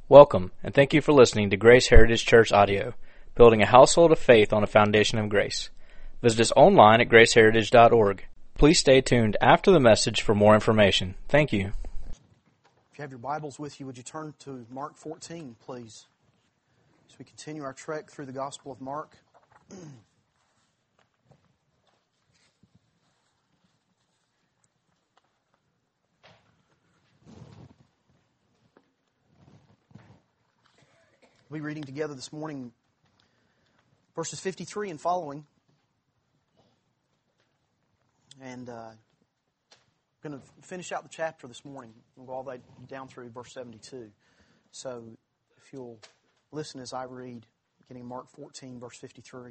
Welcome, and thank you for listening to Grace Heritage Church Audio, building a household of faith on a foundation of grace. Visit us online at graceheritage.org. Please stay tuned after the message for more information. Thank you. If you have your Bibles with you, would you turn to Mark 14, please, as we continue our trek through the Gospel of Mark. We'll be reading together this morning verses 53 and following. And I'm going to finish out the chapter this morning. We'll go all the way down through verse 72. So if you'll listen as I read, beginning Mark 14, verse 53.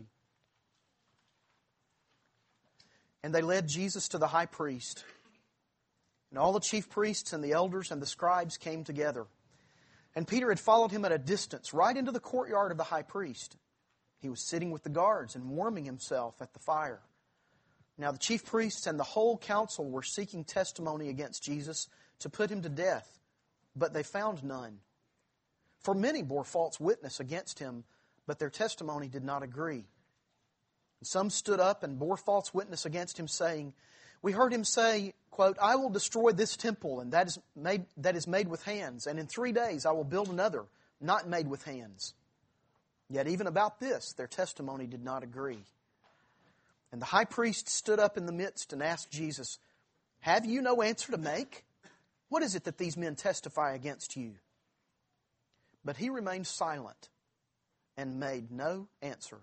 And they led Jesus to the high priest, and all the chief priests and the elders and the scribes came together. And Peter had followed him at a distance, right into the courtyard of the high priest. He was sitting with the guards and warming himself at the fire. Now the chief priests and the whole council were seeking testimony against Jesus to put him to death, but they found none. For many bore false witness against him, but their testimony did not agree. And some stood up and bore false witness against him, saying, "We heard him say, quote, 'I will destroy this temple, and that is made with hands, and in 3 days I will build another, not made with hands.' Yet even about this their testimony did not agree. And the high priest stood up in the midst and asked Jesus, 'Have you no answer to make? What is it that these men testify against you?' But he remained silent and made no answer.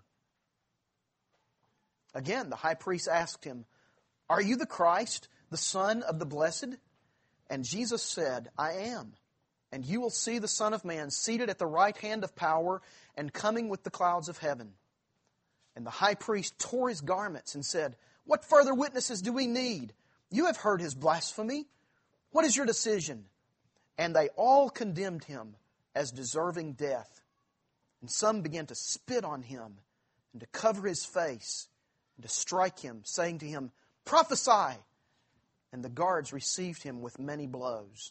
Again the high priest asked him, 'Are you the Christ, the Son of the Blessed?' And Jesus said, 'I am. And you will see the Son of Man seated at the right hand of power and coming with the clouds of heaven.' And the high priest tore his garments and said, 'What further witnesses do we need? You have heard his blasphemy. What is your decision?' And they all condemned him as deserving death. And some began to spit on him and to cover his face and to strike him, saying to him, 'Prophesy!' And the guards received him with many blows.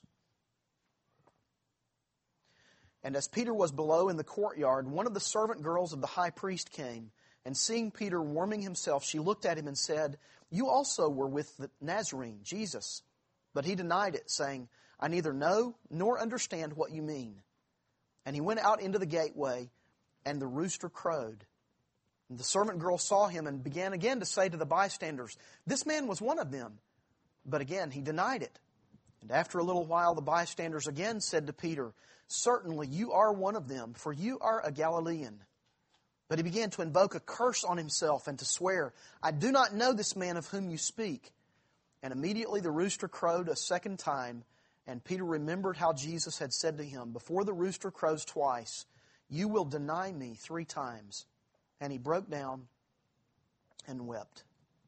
And as Peter was below in the courtyard, one of the servant girls of the high priest came, and seeing Peter warming himself, she looked at him and said, 'You also were with the Nazarene, Jesus.' But he denied it, saying, 'I neither know nor understand what you mean.' And he went out into the gateway, and the rooster crowed. And the servant girl saw him and began again to say to the bystanders, 'This man was one of them.' But again he denied it. And after a little while the bystanders again said to Peter, 'Certainly you are one of them, for you are a Galilean.' But he began to invoke a curse on himself and to swear, 'I do not know this man of whom you speak.' And immediately the rooster crowed a second time, and Peter remembered how Jesus had said to him, 'Before the rooster crows twice, you will deny me 3 times.' And he broke down and wept."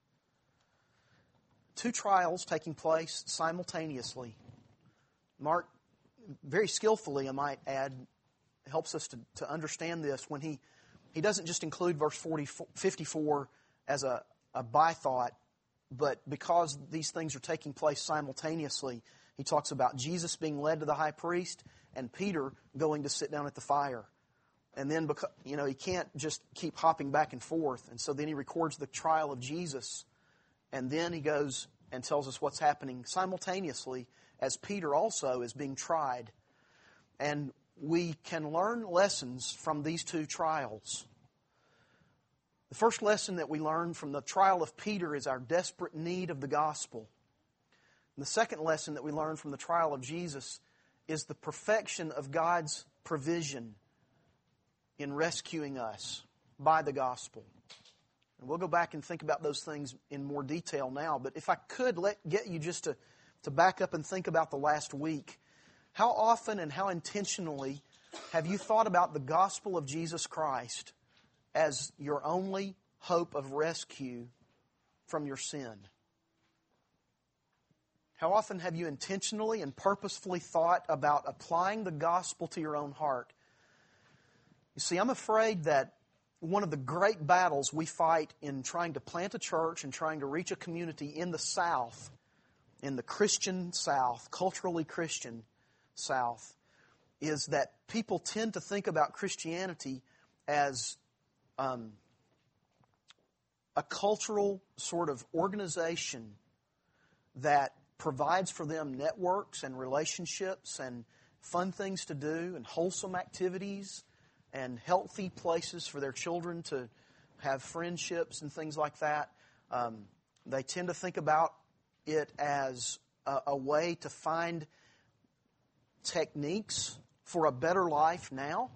2 trials taking place simultaneously. Mark, very skillfully, I might add, helps us to understand this when he doesn't just include verse 54 as a bythought, but because these things are taking place simultaneously, he talks about Jesus being led to the high priest and Peter going to sit down at the fire. And then, he can't just keep hopping back and forth. And so then he records the trial of Jesus. And then he goes and tells us what's happening simultaneously as Peter also is being tried. And we can learn lessons from these 2 trials. The first lesson that we learn from the trial of Peter is our desperate need of the gospel. And the second lesson that we learn from the trial of Jesus is the perfection of God's provision in rescuing us by the gospel. And we'll go back and think about those things in more detail now. But if I could get you just to back up and think about the last week, how often and how intentionally have you thought about the gospel of Jesus Christ as your only hope of rescue from your sin? How often have you intentionally and purposefully thought about applying the gospel to your own heart? You see, I'm afraid that one of the great battles we fight in trying to plant a church and trying to reach a community in the South, in the Christian South, culturally Christian South, is that people tend to think about Christianity as a cultural sort of organization that provides for them networks and relationships and fun things to do and wholesome activities and healthy places for their children to have friendships and things like that. They tend to think about it as a way to find techniques for a better life now.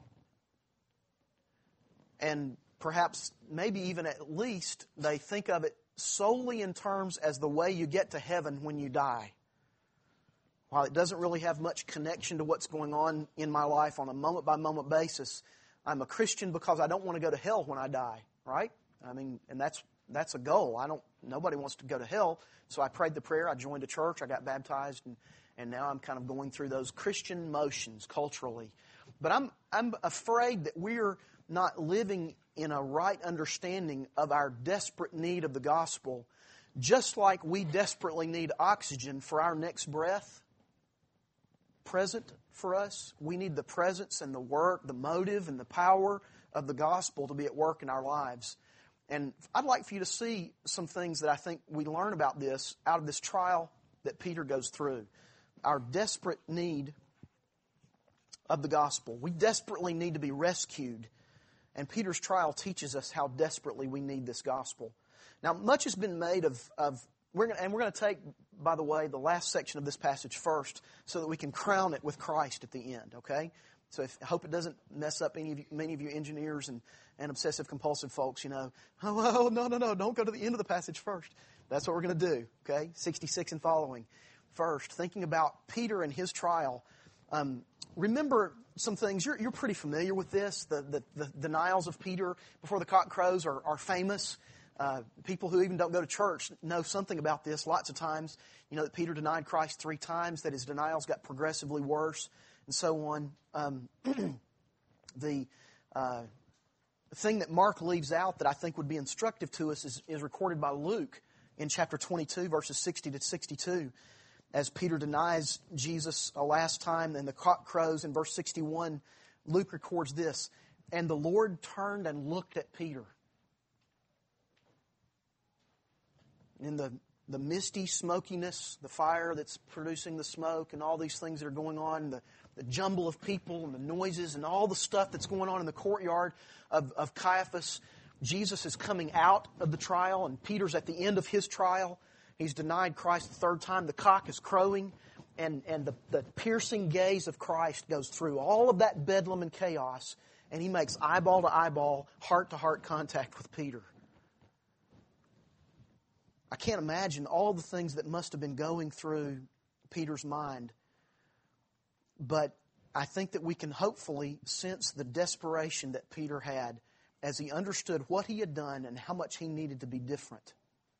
And perhaps, maybe even at least, they think of it solely in terms as the way you get to heaven when you die. While it doesn't really have much connection to what's going on in my life on a moment-by-moment basis, I'm a Christian because I don't want to go to hell when I die, right? I mean, and that's a goal. Nobody wants to go to hell, so I prayed the prayer, I joined a church, I got baptized, and now I'm kind of going through those Christian motions culturally. But I'm afraid that we're not living in a right understanding of our desperate need of the gospel, just like we desperately need oxygen for our next breath present for us. We need the presence and the work, the motive and the power of the gospel to be at work in our lives. And I'd like for you to see some things that I think we learn about this out of this trial that Peter goes through. Our desperate need of the gospel. We desperately need to be rescued. And Peter's trial teaches us how desperately we need this gospel. Now, much has been made of we're going to take, by the way, the last section of this passage first so that we can crown it with Christ at the end, okay? So I hope it doesn't mess up many of you engineers and obsessive-compulsive folks, you know. Oh, no, don't go to the end of the passage first. That's what we're going to do, okay? 66 and following. First, thinking about Peter and his trial. Remember some things. You're pretty familiar with this. The denials of Peter before the cock crows are famous. People who even don't go to church know something about this lots of times. You know that Peter denied Christ 3 times, that his denials got progressively worse, and so on. The thing that Mark leaves out that I think would be instructive to us is recorded by Luke in chapter 22, verses 60 to 62. As Peter denies Jesus a last time, and the cock crows in verse 61, Luke records this: "And the Lord turned and looked at Peter." In the misty smokiness, the fire that's producing the smoke, and all these things that are going on, the jumble of people and the noises and all the stuff that's going on in the courtyard of Caiaphas, Jesus is coming out of the trial, and Peter's at the end of his trial. He's denied Christ the 3rd time. The cock is crowing, and the piercing gaze of Christ goes through all of that bedlam and chaos, and he makes eyeball to eyeball, heart to heart contact with Peter. I can't imagine all the things that must have been going through Peter's mind, but I think that we can hopefully sense the desperation that Peter had as he understood what he had done and how much he needed to be different.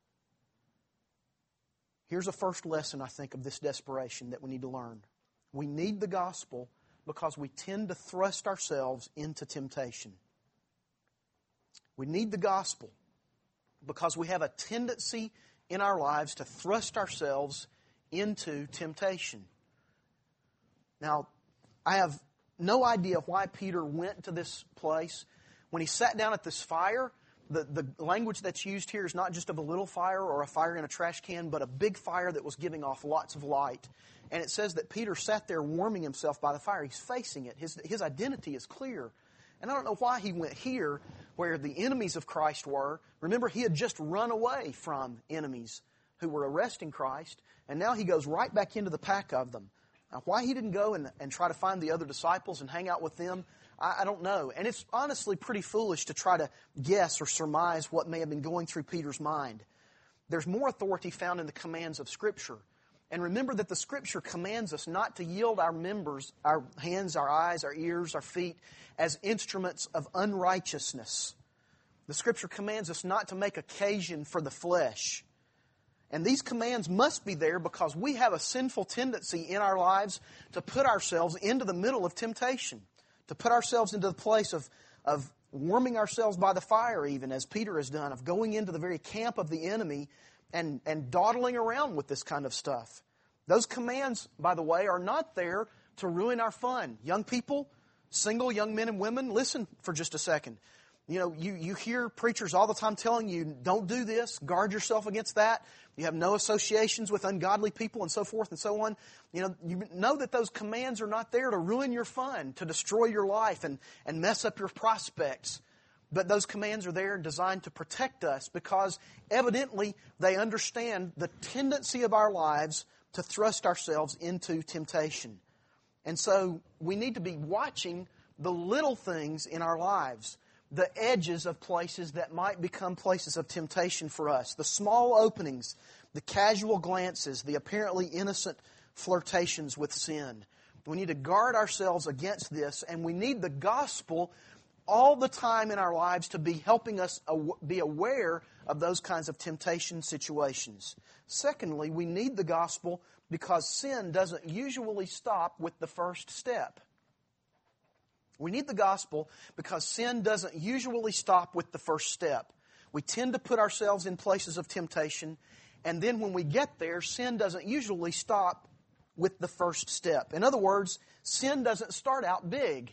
Here's a first lesson, I think, of this desperation that we need to learn. We need the gospel because we tend to thrust ourselves into temptation. We need the gospel because we have a tendency in our lives to thrust ourselves into temptation. Now, I have no idea why Peter went to this place. When he sat down at this fire, the language that's used here is not just of a little fire or a fire in a trash can, but a big fire that was giving off lots of light. And it says that Peter sat there warming himself by the fire. He's facing it. His identity is clear. And I don't know why he went here where the enemies of Christ were. Remember, he had just run away from enemies who were arresting Christ, and now he goes right back into the pack of them. Now, why he didn't go and try to find the other disciples and hang out with them, I don't know. And it's honestly pretty foolish to try to guess or surmise what may have been going through Peter's mind. There's more authority found in the commands of Scripture. And remember that the Scripture commands us not to yield our members, our hands, our eyes, our ears, our feet, as instruments of unrighteousness. The Scripture commands us not to make occasion for the flesh. And these commands must be there because we have a sinful tendency in our lives to put ourselves into the middle of temptation, to put ourselves into the place of warming ourselves by the fire, even as Peter has done, of going into the very camp of the enemy and dawdling around with this kind of stuff. Those commands, by the way, are not there to ruin our fun. Young people, single young men and women, listen for just a second. You know, you hear preachers all the time telling you, don't do this, guard yourself against that. You have no associations with ungodly people and so forth and so on. You know that those commands are not there to ruin your fun, to destroy your life and mess up your prospects. But those commands are there designed to protect us because evidently they understand the tendency of our lives to thrust ourselves into temptation. And so we need to be watching the little things in our lives, the edges of places that might become places of temptation for us, the small openings, the casual glances, the apparently innocent flirtations with sin. We need to guard ourselves against this, and we need the gospel all the time in our lives to be helping us be aware of those kinds of temptation situations. Secondly, we need the gospel because sin doesn't usually stop with the first step. We need the gospel because sin doesn't usually stop with the first step. We tend to put ourselves in places of temptation, and then when we get there, sin doesn't usually stop with the first step. In other words, sin doesn't start out big.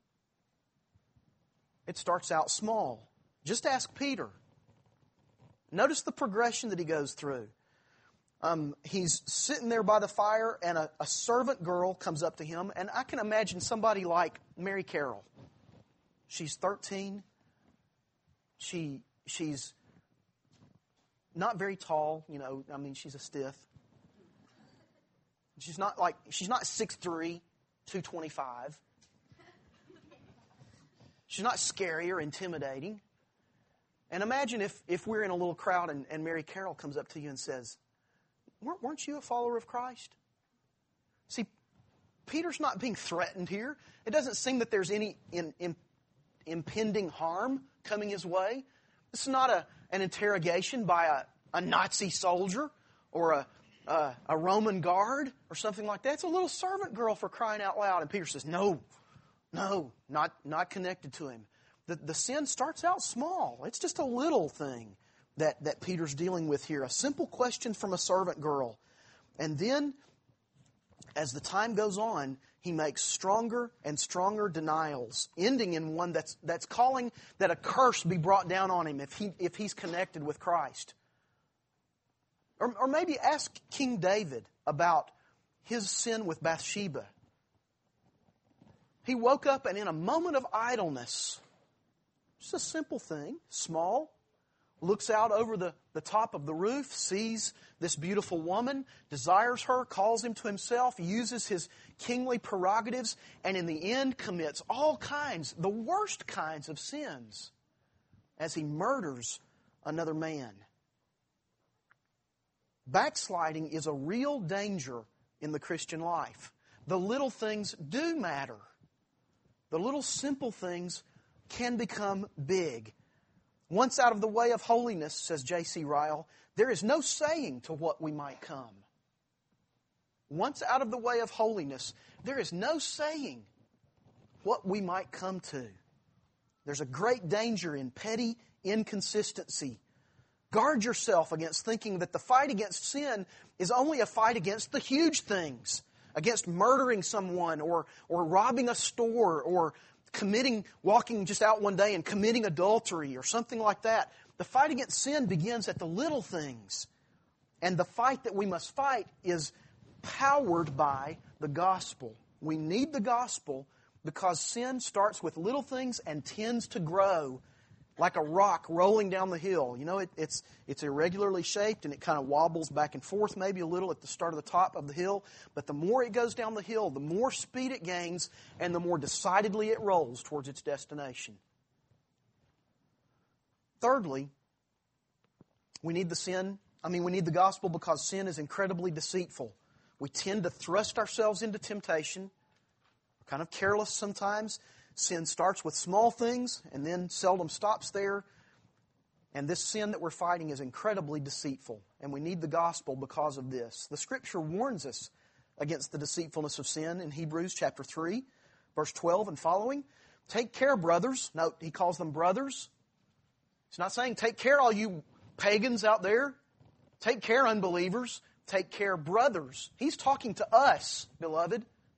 It starts out small. Just ask Peter. Notice the progression that he goes through. He's sitting there by the fire, and a servant girl comes up to him, and I can imagine somebody like Mary Carroll. She's 13. She's not very tall, she's a stiff. She's not 6'3", 225. She's not scary or intimidating. And imagine if we're in a little crowd and Mary Carroll comes up to you and says, weren't you a follower of Christ? See, Peter's not being threatened here. It doesn't seem that there's any impending harm coming his way. This is not an interrogation by a Nazi soldier or a Roman guard or something like that. It's a little servant girl, for crying out loud. And Peter says, no, not connected to him. The sin starts out small. It's just a little thing that Peter's dealing with here. A simple question from a servant girl. And then, as the time goes on, he makes stronger and stronger denials, ending in one that's calling that a curse be brought down on him if he's connected with Christ. Or maybe ask King David about his sin with Bathsheba. He woke up and in a moment of idleness, just a simple thing, small, looks out over the top of the roof, sees this beautiful woman, desires her, calls him to himself, uses his kingly prerogatives, and in the end commits all kinds, the worst kinds of sins as he murders another man. Backsliding is a real danger in the Christian life. The little things do matter. The little simple things can become big. Once out of the way of holiness, says J.C. Ryle, there is no saying to what we might come. Once out of the way of holiness, there is no saying what we might come to. There's a great danger in petty inconsistency. Guard yourself against thinking that the fight against sin is only a fight against the huge things, against murdering someone or robbing a store or walking just out one day and committing adultery or something like that. The fight against sin begins at the little things. And the fight that we must fight is powered by the gospel. We need the gospel because sin starts with little things and tends to grow like a rock rolling down the hill. It's irregularly shaped and it kind of wobbles back and forth maybe a little at the start of the top of the hill. But the more it goes down the hill, the more speed it gains and the more decidedly it rolls towards its destination. Thirdly, we need the gospel because sin is incredibly deceitful. We tend to thrust ourselves into temptation. We're kind of careless sometimes. Sin starts with small things and then seldom stops there. And this sin that we're fighting is incredibly deceitful. And we need the gospel because of this. The Scripture warns us against the deceitfulness of sin in Hebrews chapter 3, verse 12 and following. Take care, brothers. Note, he calls them brothers. He's not saying, take care, all you pagans out there. Take care, unbelievers. Take care, brothers. He's talking to us, beloved.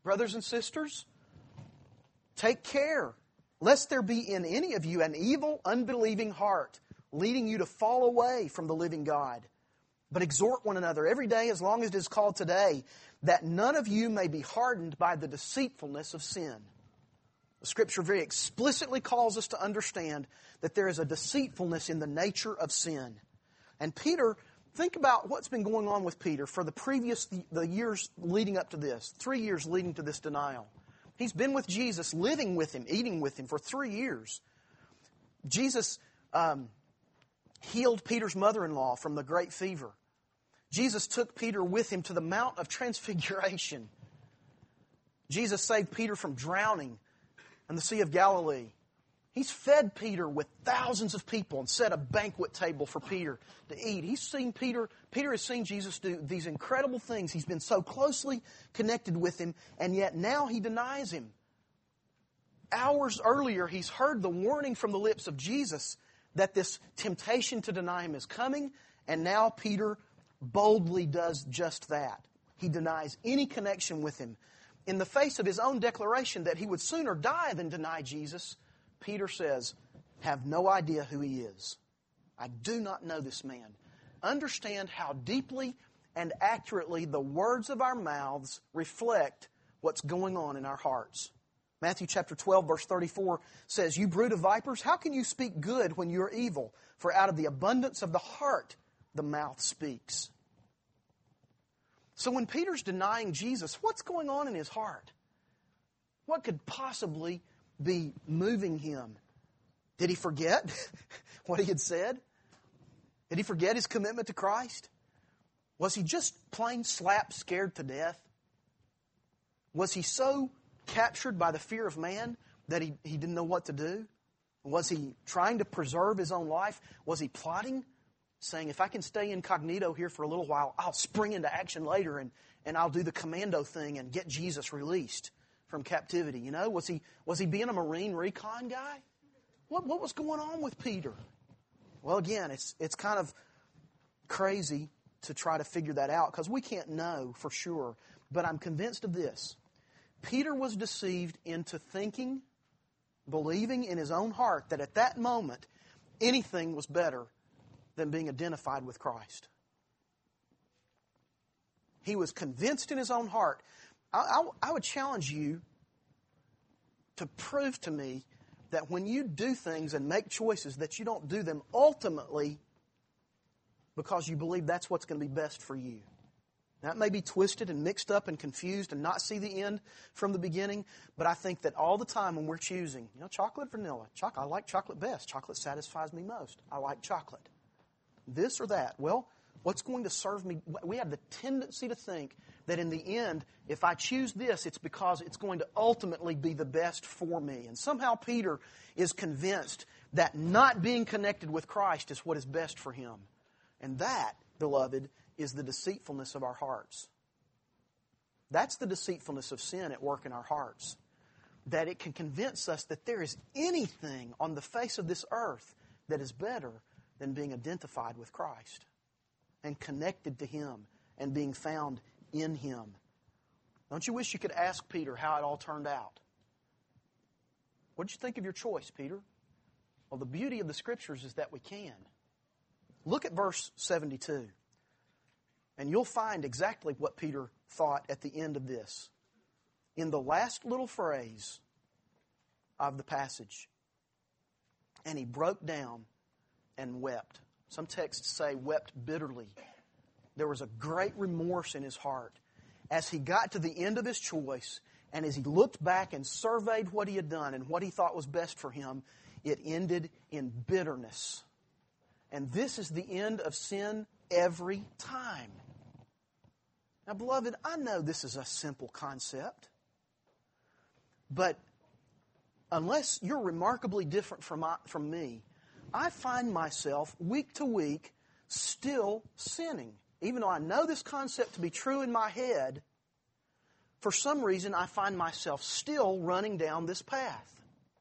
brothers and sisters, take care, lest there be in any of you an evil, unbelieving heart, leading you to fall away from the living God. But exhort one another every day, as long as it is called today, that none of you may be hardened by the deceitfulness of sin. The Scripture very explicitly calls us to understand that there is a deceitfulness in the nature of sin. And Peter, think about what's been going on with Peter for the years leading up to this, 3 years leading to this denial. He's been with Jesus, living with Him, eating with Him for 3 years. Jesus healed Peter's mother-in-law from the great fever. Jesus took Peter with Him to the Mount of Transfiguration. Jesus saved Peter from drowning in the Sea of Galilee. He's fed Peter with thousands of people and set a banquet table for Peter to eat. Peter has seen Jesus do these incredible things. He's been so closely connected with Him, and yet now he denies Him. Hours earlier, he's heard the warning from the lips of Jesus that this temptation to deny Him is coming, and now Peter boldly does just that. He denies any connection with Him. In the face of his own declaration that he would sooner die than deny Jesus, Peter says, have no idea who He is. I do not know this man. Understand how deeply and accurately the words of our mouths reflect what's going on in our hearts. Matthew chapter 12, verse 34 says, you brood of vipers, how can you speak good when you're evil? For out of the abundance of the heart, the mouth speaks. So when Peter's denying Jesus, what's going on in his heart? What could possibly be moving him? Did he forget what he had said? Did he forget his commitment to Christ? Was he just plain slap scared to death? Was he so captured by the fear of man that he didn't know what to do? Was he trying to preserve his own life? Was he plotting, saying, if I can stay incognito here for a little while, I'll spring into action later and I'll do the commando thing and get Jesus released from captivity? You know, was he being a Marine recon guy? What was going on with Peter? Well, again, it's kind of crazy to try to figure that out because we can't know for sure. But I'm convinced of this. Peter was deceived into thinking, believing in his own heart that at that moment anything was better than being identified with Christ. He was convinced in his own heart. I would challenge you to prove to me that when you do things and make choices that you don't do them ultimately because you believe that's what's going to be best for you. That may be twisted and mixed up and confused and not see the end from the beginning, but I think that all the time when we're choosing, chocolate, vanilla, I like chocolate best. Chocolate satisfies me most. I like chocolate. This or that. Well, what's going to serve me? We have the tendency to think that in the end, if I choose this, it's because it's going to ultimately be the best for me. And somehow Peter is convinced that not being connected with Christ is what is best for him. And that, beloved, is the deceitfulness of our hearts. That's the deceitfulness of sin at work in our hearts. That it can convince us that there is anything on the face of this earth that is better than being identified with Christ and connected to Him and being found in Him. Don't you wish you could ask Peter how it all turned out? What did you think of your choice, Peter? Well, the beauty of the Scriptures is that we can. Look at verse 72. And you'll find exactly what Peter thought at the end of this. In the last little phrase of the passage, and he broke down and wept. Some texts say wept bitterly. There was a great remorse in his heart as he got to the end of his choice, and as he looked back and surveyed what he had done and what he thought was best for him, it ended in bitterness. And this is the end of sin every time. Now, beloved, I know this is a simple concept, but unless you're remarkably different from me, I find myself week to week still sinning. Even though I know this concept to be true in my head, for some reason I find myself still running down this path.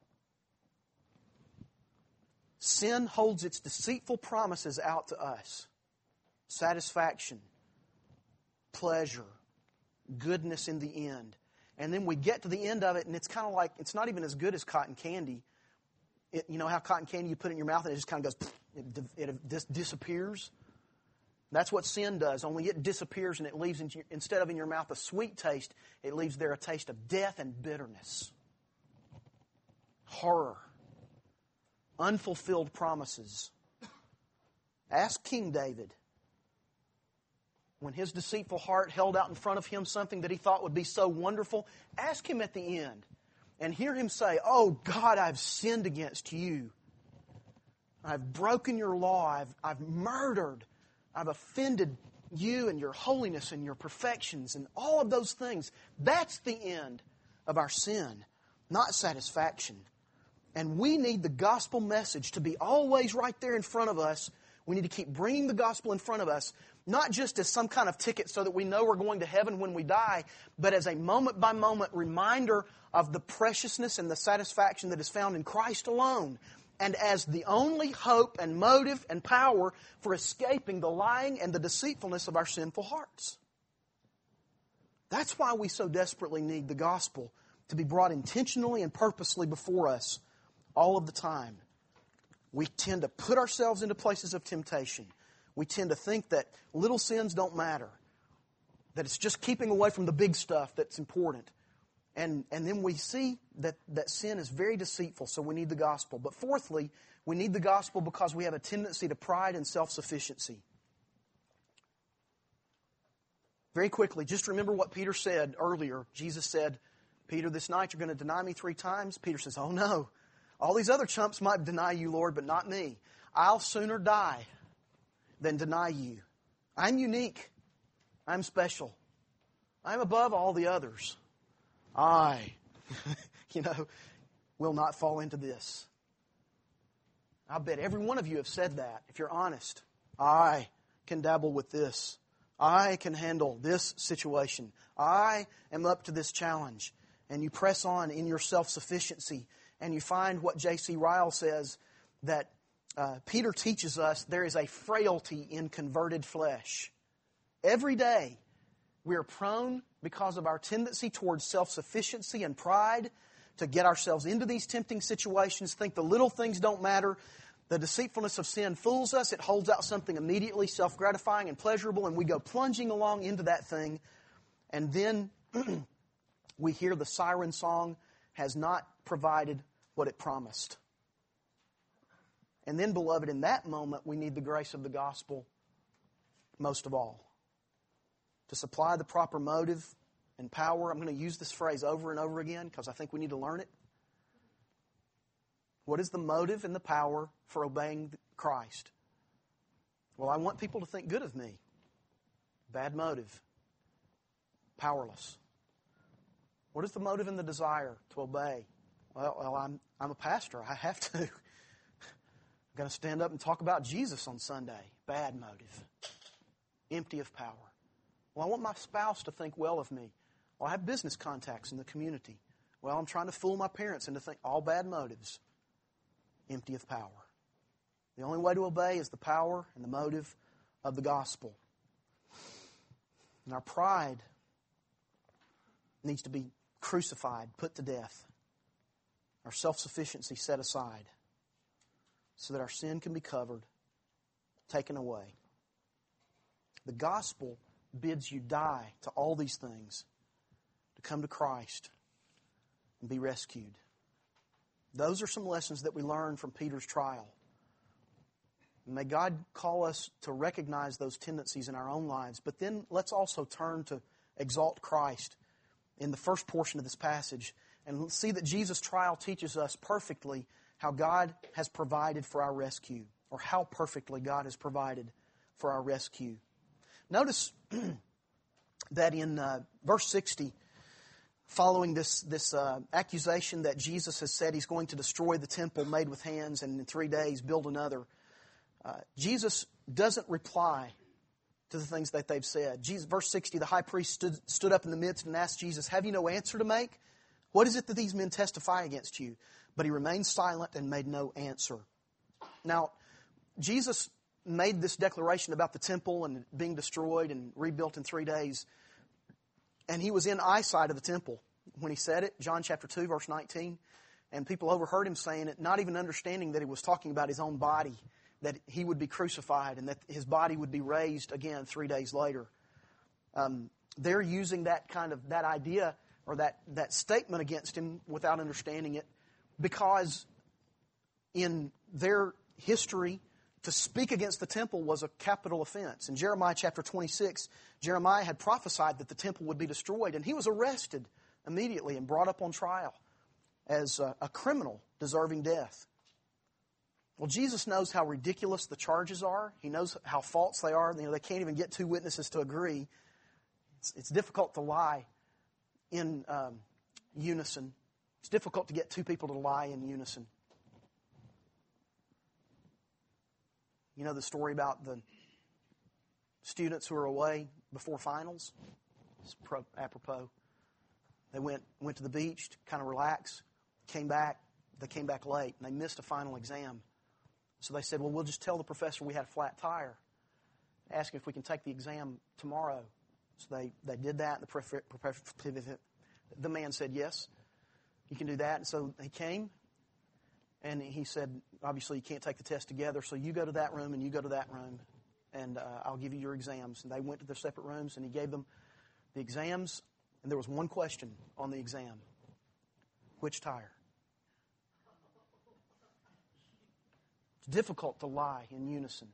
Sin holds its deceitful promises out to us. Satisfaction, pleasure, goodness in the end. And then we get to the end of it, and it's kind of like, it's not even as good as cotton candy. You know how cotton candy, you put it in your mouth and it just kind of goes, it disappears? That's what sin does, only it disappears and it leaves, instead of in your mouth a sweet taste, it leaves there a taste of death and bitterness. Horror. Unfulfilled promises. Ask King David. When his deceitful heart held out in front of him something that he thought would be so wonderful, ask him at the end and hear him say, "Oh God, I've sinned against you. I've broken your law. I've murdered. I've offended you and your holiness and your perfections and all of those things." That's the end of our sin, not satisfaction. And we need the gospel message to be always right there in front of us. We need to keep bringing the gospel in front of us, not just as some kind of ticket so that we know we're going to heaven when we die, but as a moment-by-moment reminder of the preciousness and the satisfaction that is found in Christ alone, and as the only hope and motive and power for escaping the lying and the deceitfulness of our sinful hearts. That's why we so desperately need the gospel to be brought intentionally and purposely before us all of the time. We tend to put ourselves into places of temptation. We tend to think that little sins don't matter, that it's just keeping away from the big stuff that's important. And then we see that sin is very deceitful, so we need the gospel. But fourthly, we need the gospel because we have a tendency to pride and self-sufficiency. Very quickly, just remember what Peter said earlier. Jesus said, "Peter, this night you're going to deny me 3 times." Peter says, "Oh no, all these other chumps might deny you, Lord, but not me. I'll sooner die than deny you. I'm unique. I'm special. I'm above all the others. I, will not fall into this." I bet every one of you have said that, if you're honest. I can dabble with this. I can handle this situation. I am up to this challenge. And you press on in your self-sufficiency, and you find what J.C. Ryle says, that Peter teaches us there is a frailty in converted flesh. Every day we are prone, because of our tendency towards self-sufficiency and pride, to get ourselves into these tempting situations, think the little things don't matter. The deceitfulness of sin fools us. It holds out something immediately self-gratifying and pleasurable, and we go plunging along into that thing. And then we hear the siren song has not provided what it promised. And then, beloved, in that moment, we need the grace of the gospel most of all. To supply the proper motive and power. I'm going to use this phrase over and over again because I think we need to learn it. What is the motive and the power for obeying Christ? Well, I want people to think good of me. Bad motive. Powerless. What is the motive and the desire to obey? Well, I'm a pastor. I have to. I'm going to stand up and talk about Jesus on Sunday. Bad motive. Empty of power. Well, I want my spouse to think well of me. Well, I have business contacts in the community. Well, I'm trying to fool my parents into think all bad motives. Empty of power. The only way to obey is the power and the motive of the gospel. And our pride needs to be crucified, put to death. Our self-sufficiency set aside so that our sin can be covered, taken away. The gospel bids you die to all these things, to come to Christ and be rescued. Those are some lessons that we learn from Peter's trial. May God call us to recognize those tendencies in our own lives, but then let's also turn to exalt Christ in the first portion of this passage and see that Jesus' trial teaches us perfectly how God has provided for our rescue, or how perfectly God has provided for our rescue. Notice that in verse 60, following this accusation that Jesus has said He's going to destroy the temple made with hands and in 3 days build another, Jesus doesn't reply to the things that they've said. Verse 60, the high priest stood up in the midst and asked Jesus, "Have you no answer to make? What is it that these men testify against you?" But He remained silent and made no answer. Now, Jesus made this declaration about the temple and being destroyed and rebuilt in 3 days. And He was in eyesight of the temple. when he said it, John chapter 2, verse 19. And people overheard him saying it, not even understanding that he was talking about his own body, that he would be crucified and that his body would be raised again 3 days later. They're using that idea or that statement against him without understanding it, because in their history, to speak against the temple was a capital offense. In Jeremiah chapter 26, Jeremiah had prophesied that the temple would be destroyed, and he was arrested immediately and brought up on trial as a criminal deserving death. Well, Jesus knows how ridiculous the charges are. He knows how false they are. They can't even get two witnesses to agree. It's difficult to lie in unison. It's difficult to get two people to lie in unison. You know the story about the students who were away before finals? It's apropos. They went to the beach to kind of relax, came back. They came back late, and they missed a final exam. So they said, well, we'll just tell the professor we had a flat tire. Ask him if we can take the exam tomorrow. So they did that, and the man said, yes, you can do that. And so he came, and he said, obviously you can't take the test together, so you go to that room and you go to that room, and I'll give you your exams. And they went to their separate rooms, and he gave them the exams, and there was one question on the exam. Which tire? It's difficult to lie in unison.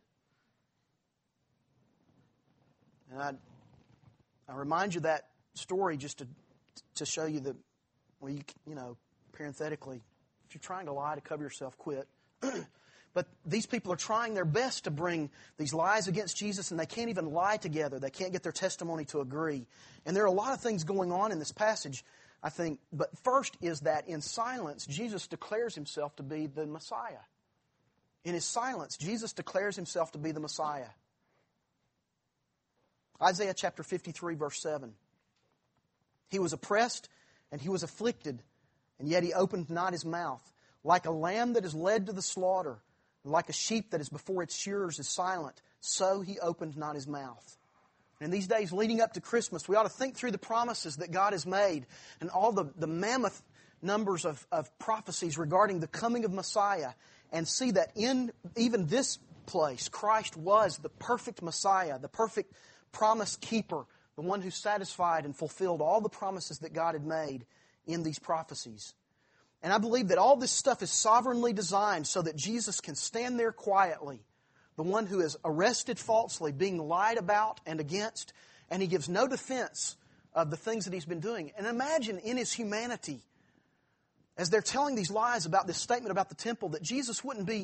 And I remind you that story just to show you that, well, you know, parenthetically, if you're trying to lie to cover yourself, quit. But these people are trying their best to bring these lies against Jesus, and they can't even lie together. They can't get their testimony to agree. And there are a lot of things going on in this passage, I think. But first is that in silence, Jesus declares himself to be the Messiah. In his silence, Jesus declares himself to be the Messiah. Isaiah chapter 53, verse 7. He was oppressed and he was afflicted, and yet he opened not his mouth. Like a lamb that is led to the slaughter, and like a sheep that is before its shearers is silent, so he opened not his mouth. And in these days leading up to Christmas, we ought to think through the promises that God has made and all the mammoth numbers of prophecies regarding the coming of Messiah, and see that in even this place, Christ was the perfect Messiah, the perfect promise keeper, the one who satisfied and fulfilled all the promises that God had made in these prophecies. And I believe that all this stuff is sovereignly designed so that Jesus can stand there quietly, the one who is arrested falsely, being lied about and against, and he gives no defense of the things that he's been doing. And imagine in his humanity, as they're telling these lies about this statement about the temple, that Jesus wouldn't be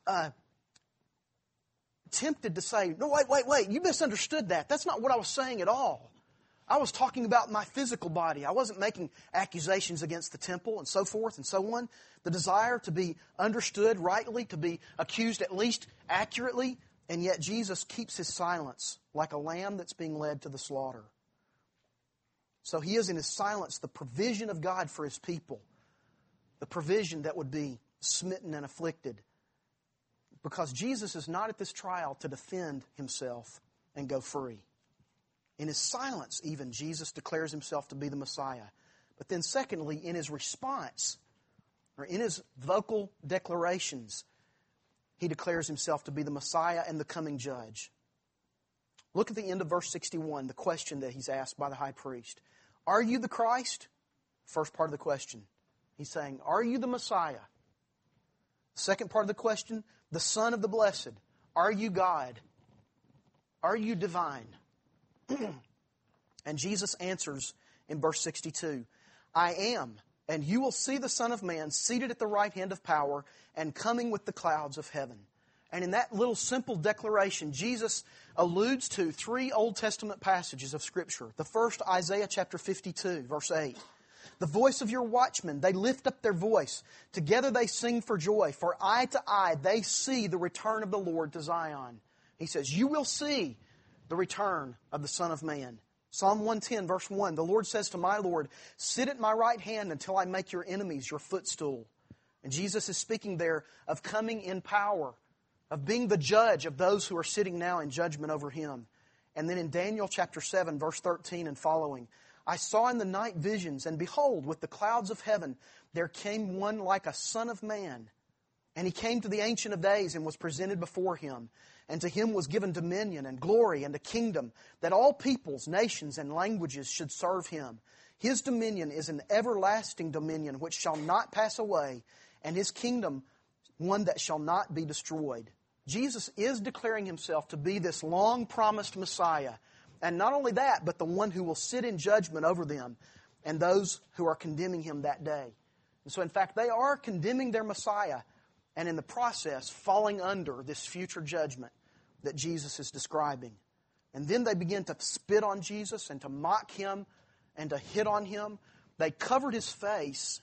tempted to say, no, wait, you misunderstood that. That's not what I was saying at all. I was talking about my physical body. I wasn't making accusations against the temple and so forth and so on. The desire to be understood rightly, to be accused at least accurately, and yet Jesus keeps his silence like a lamb that's being led to the slaughter. So he is in his silence the provision of God for his people, the provision that would be smitten and afflicted. Because Jesus is not at this trial to defend himself and go free. In his silence, even, Jesus declares himself to be the Messiah. But then secondly, in his response, or in his vocal declarations, he declares himself to be the Messiah and the coming judge. Look at the end of verse 61, the question that he's asked by the high priest. Are you the Christ? First part of the question. He's saying, are you the Messiah? Second part of the question, the Son of the Blessed. Are you God? Are you divine? And Jesus answers in verse 62, I am, and you will see the Son of Man seated at the right hand of power and coming with the clouds of heaven. And in that little simple declaration, Jesus alludes to 3 Old Testament passages of Scripture. The first, Isaiah chapter 52, verse 8. The voice of your watchmen, they lift up their voice. Together they sing for joy. For eye to eye they see the return of the Lord to Zion. He says, you will see the return of the Son of Man. Psalm 110, verse 1, the Lord says to my Lord, sit at my right hand until I make your enemies your footstool. And Jesus is speaking there of coming in power, of being the judge of those who are sitting now in judgment over him. And then in Daniel chapter 7, verse 13 and following, I saw in the night visions, and behold, with the clouds of heaven, there came one like a son of man. And he came to the Ancient of Days and was presented before him. And to him was given dominion and glory and a kingdom, that all peoples, nations, and languages should serve him. His dominion is an everlasting dominion which shall not pass away, and his kingdom one that shall not be destroyed. Jesus is declaring himself to be this long-promised Messiah. And not only that, but the one who will sit in judgment over them and those who are condemning him that day. And so in fact, they are condemning their Messiah and in the process falling under this future judgment that Jesus is describing. And then they begin to spit on Jesus and to mock him and to hit on him. They covered his face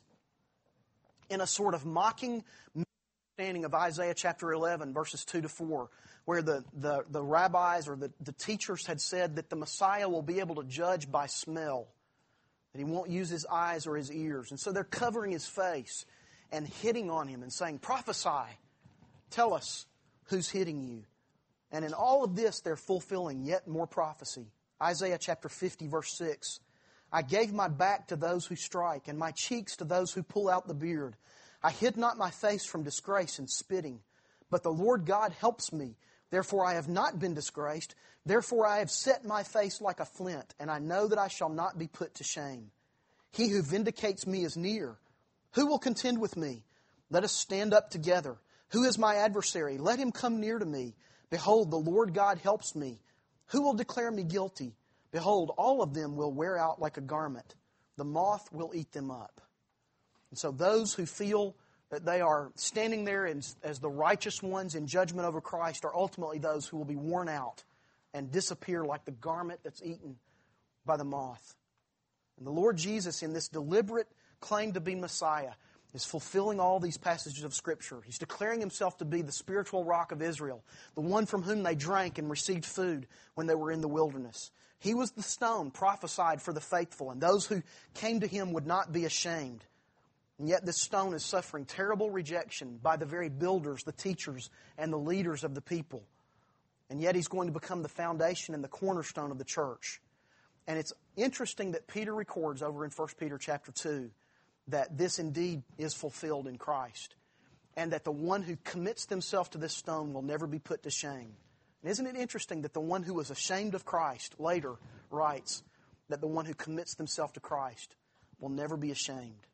in a sort of mocking understanding of Isaiah chapter 11, verses 2 to 4, where the rabbis or the teachers had said that the Messiah will be able to judge by smell, that he won't use his eyes or his ears. And so they're covering his face and hitting on him and saying, prophesy, tell us who's hitting you. And in all of this, they're fulfilling yet more prophecy. Isaiah chapter 50, verse 6, I gave my back to those who strike, and my cheeks to those who pull out the beard. I hid not my face from disgrace and spitting. But the Lord God helps me. Therefore I have not been disgraced. Therefore I have set my face like a flint, and I know that I shall not be put to shame. He who vindicates me is near. Who will contend with me? Let us stand up together. Who is my adversary? Let him come near to me. Behold, the Lord God helps me. Who will declare me guilty? Behold, all of them will wear out like a garment. The moth will eat them up. And so those who feel that they are standing there as the righteous ones in judgment over Christ are ultimately those who will be worn out and disappear like the garment that's eaten by the moth. And the Lord Jesus, in this deliberate claim to be Messiah, is fulfilling all these passages of Scripture. He's declaring himself to be the spiritual rock of Israel, the one from whom they drank and received food when they were in the wilderness. He was the stone prophesied for the faithful, and those who came to him would not be ashamed. And yet this stone is suffering terrible rejection by the very builders, the teachers, and the leaders of the people. And yet he's going to become the foundation and the cornerstone of the church. And it's interesting that Peter records over in 1 Peter chapter 2 that this indeed is fulfilled in Christ. And that the one who commits themselves to this stone will never be put to shame. And isn't it interesting that the one who was ashamed of Christ later writes that the one who commits themselves to Christ will never be ashamed.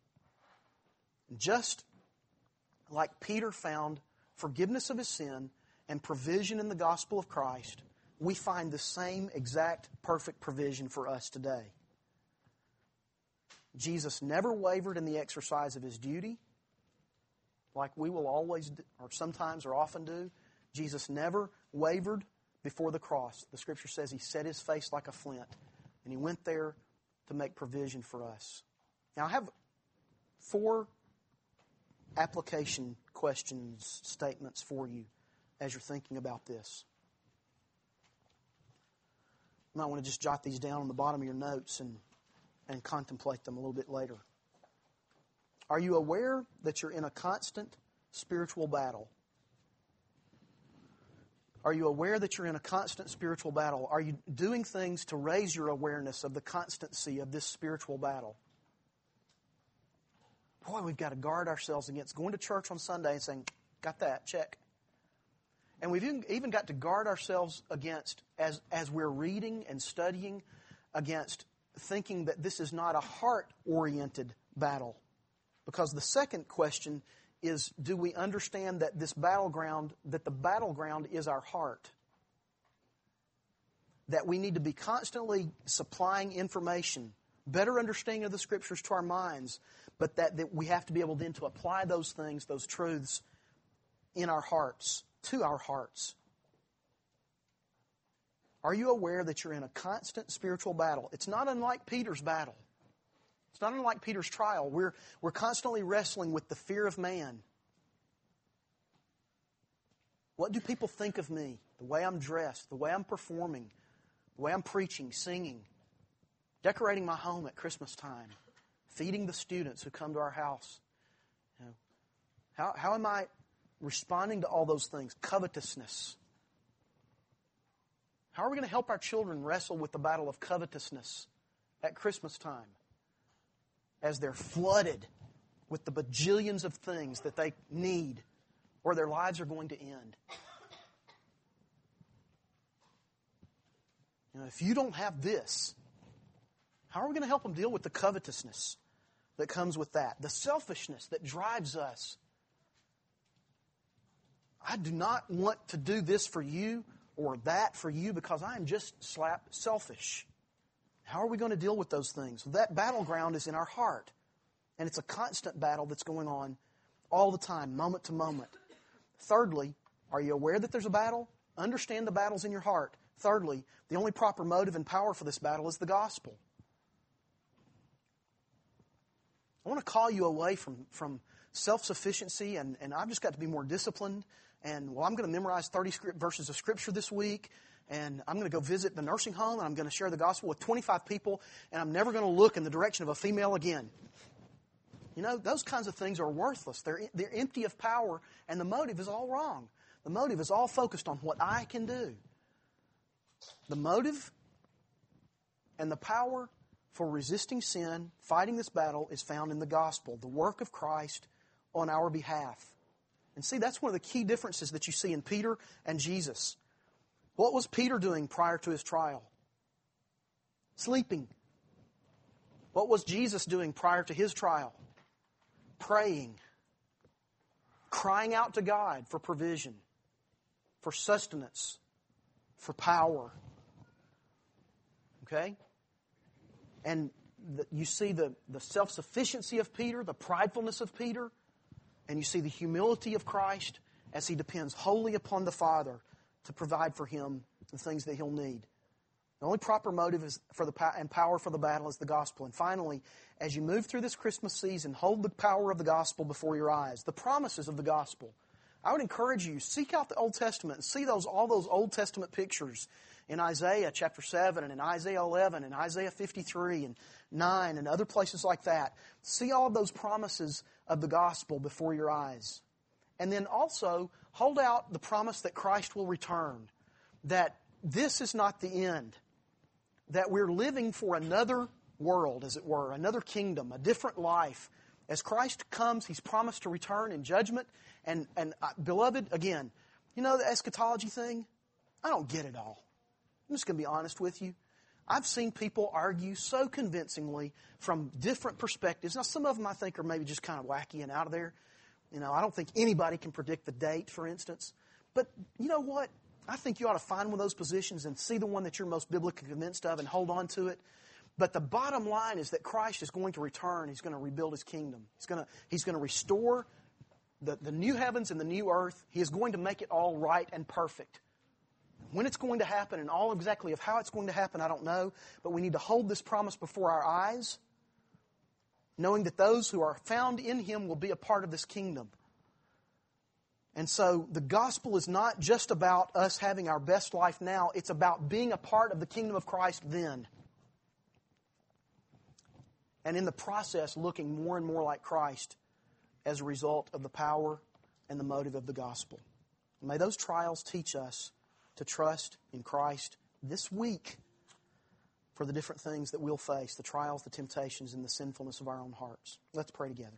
Just like Peter found forgiveness of his sin and provision in the gospel of Christ, we find the same exact perfect provision for us today. Jesus never wavered in the exercise of his duty, like we will always do, or sometimes or often do. Jesus never wavered before the cross. The Scripture says he set his face like a flint, and he went there to make provision for us. Now I have 4 application questions, statements for you as you're thinking about this. You might want to just jot these down on the bottom of your notes and contemplate them a little bit later. Are you aware that you're in a constant spiritual battle? Are you aware that you're in a constant spiritual battle? Are you doing things to raise your awareness of the constancy of this spiritual battle? Boy, we've got to guard ourselves against going to church on Sunday and saying, got that, check. And we've even got to guard ourselves against, as we're reading and studying, against thinking that this is not a heart-oriented battle. Because the second question is, do we understand that the battleground is our heart? That we need to be constantly supplying information, better understanding of the Scriptures to our minds, but that we have to be able then to apply those things, those truths, in our hearts, to our hearts. Are you aware that you're in a constant spiritual battle? It's not unlike Peter's battle. It's not unlike Peter's trial. We're constantly wrestling with the fear of man. What do people think of me? The way I'm dressed, the way I'm performing, the way I'm preaching, singing, decorating my home at Christmas time, feeding the students who come to our house. You know, how am I responding to all those things? Covetousness. How are we going to help our children wrestle with the battle of covetousness at Christmas time as they're flooded with the bajillions of things that they need or their lives are going to end. If you don't have this, how are we going to help them deal with the covetousness that comes with that? The selfishness that drives us. I do not want to do this for you or that for you because I am just slap selfish. How are we going to deal with those things? That battleground is in our heart. And it's a constant battle that's going on all the time, moment to moment. Thirdly, are you aware that there's a battle? Understand the battle's in your heart. Thirdly, the only proper motive and power for this battle is the gospel. I want to call you away from self-sufficiency, and I've just got to be more disciplined. And, I'm going to memorize 30 verses of Scripture this week, and I'm going to go visit the nursing home, and I'm going to share the gospel with 25 people, and I'm never going to look in the direction of a female again. Those kinds of things are worthless. They're empty of power, and the motive is all wrong. The motive is all focused on what I can do. The motive and the power for resisting sin, fighting this battle, is found in the gospel, the work of Christ on our behalf. And see, that's one of the key differences that you see in Peter and Jesus. What was Peter doing prior to his trial? Sleeping. What was Jesus doing prior to his trial? Praying. Crying out to God for provision, for sustenance, for power. Okay? And you see the self-sufficiency of Peter, the pridefulness of Peter, and you see the humility of Christ as He depends wholly upon the Father to provide for him the things that he'll need. The only proper motive is and power for the battle is the gospel. And finally, as you move through this Christmas season, hold the power of the gospel before your eyes, the promises of the gospel. I would encourage you, seek out the Old Testament and see all those Old Testament pictures in Isaiah chapter 7 and in Isaiah 11 and Isaiah 53 and 9 and other places like that. See all of those promises of the gospel before your eyes. And then also hold out the promise that Christ will return, that this is not the end, that we're living for another world, as it were, another kingdom, a different life. As Christ comes, He's promised to return in judgment. And beloved, again, the eschatology thing? I don't get it all. I'm just going to be honest with you. I've seen people argue so convincingly from different perspectives. Now, some of them I think are maybe just kind of wacky and out of there. I don't think anybody can predict the date, for instance. But you know what? I think you ought to find one of those positions and see the one that you're most biblically convinced of and hold on to it. But the bottom line is that Christ is going to return. He's going to rebuild His kingdom. He's going to restore the new heavens and the new earth. He is going to make it all right and perfect. When it's going to happen and all exactly of how it's going to happen, I don't know. But we need to hold this promise before our eyes, knowing that those who are found in Him will be a part of this kingdom. And so the gospel is not just about us having our best life now. It's about being a part of the kingdom of Christ then. And in the process, looking more and more like Christ as a result of the power and the motive of the gospel. May those trials teach us to trust in Christ this week for the different things that we'll face, the trials, the temptations, and the sinfulness of our own hearts. Let's pray together.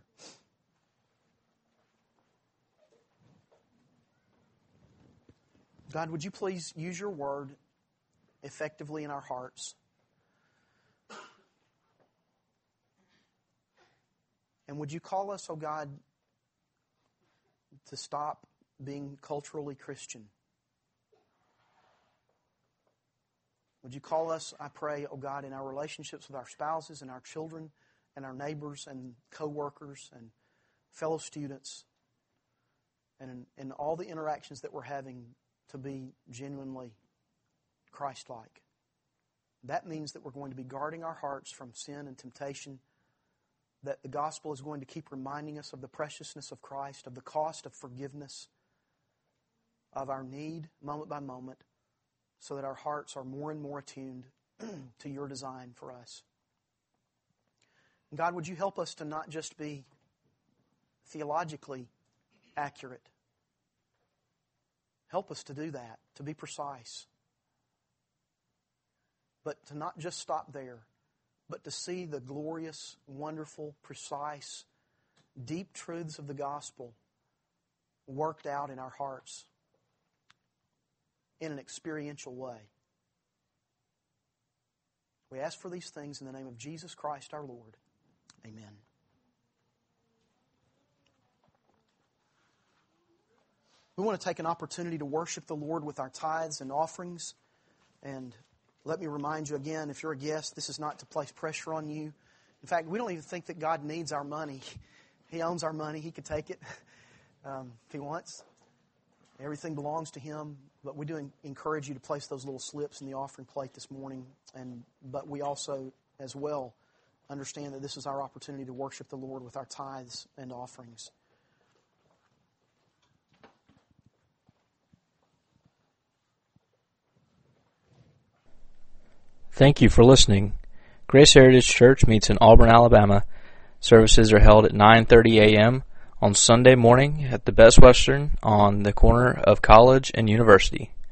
God, would You please use Your word effectively in our hearts? And would You call us, oh God, to stop being culturally Christian? Would You call us, I pray, oh God, in our relationships with our spouses and our children and our neighbors and co-workers and fellow students and in all the interactions that we're having to be genuinely Christ-like. That means that we're going to be guarding our hearts from sin and temptation, that the gospel is going to keep reminding us of the preciousness of Christ, of the cost of forgiveness, of our need moment by moment, so that our hearts are more and more attuned to Your design for us. And God, would You help us to not just be theologically accurate. Help us to do that, to be precise. But to not just stop there, but to see the glorious, wonderful, precise, deep truths of the gospel worked out in our hearts in an experiential way. We ask for these things in the name of Jesus Christ our Lord. Amen. We want to take an opportunity to worship the Lord with our tithes and offerings. And let me remind you again, if you're a guest, this is not to place pressure on you. In fact, we don't even think that God needs our money. He owns our money. He could take it if He wants. Everything belongs to Him. But we do encourage you to place those little slips in the offering plate this morning. But we also, as well, understand that this is our opportunity to worship the Lord with our tithes and offerings. Thank you for listening. Grace Heritage Church meets in Auburn, Alabama. Services are held at 9:30 a.m. on Sunday morning at the Best Western on the corner of College and University.